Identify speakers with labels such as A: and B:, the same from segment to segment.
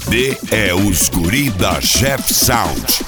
A: CD é os guri da Jeff Sound.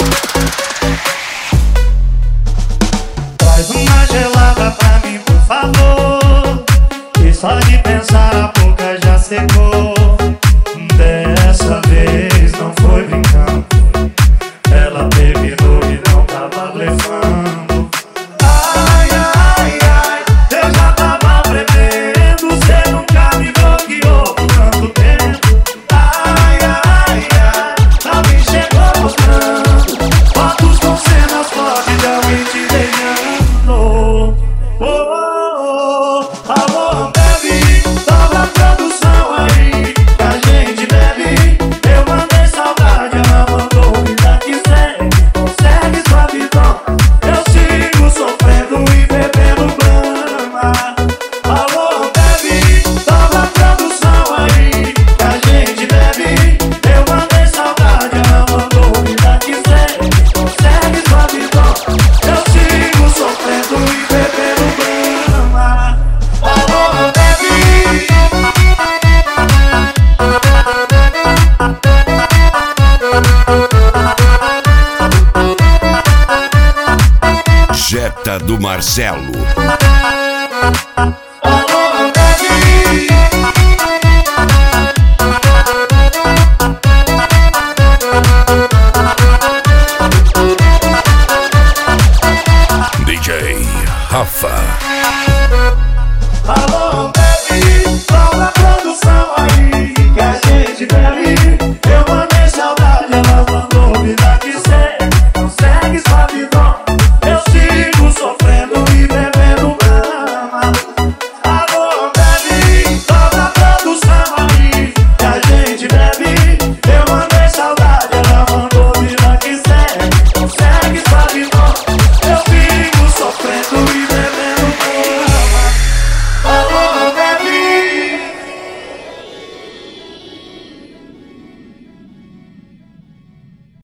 B: Traz uma gelada pra mim, por favor, que só de pensar a boca já secou. Dessa vez não foi brincando, ela terminou e não tava blefando. Ai, ai, ai, eu já tava prevendo, cê nunca me bloqueou por tanto tempo. Ai, ai, ai, alguém chegou mostrando fotos com cenas fortes de alguém te beijando. Oh, oh, oh, alô, baby, toda a produção aí, que a gente bebe. Eu mandei saudade, ela mandou vida que segue. Consegue sua visão, eu sigo sofrendo e bebendo grama. Alô, baby, toda a produção aí, que a gente bebe. Eu mandei saudade, ela mandou vida que segue. Consegue sua visão, eu sigo sofrendo e bebendo grama. Alô, baby.
A: Jetta do Marcelo.
B: Alô, baby.
A: DJ Rafa.
B: Alô,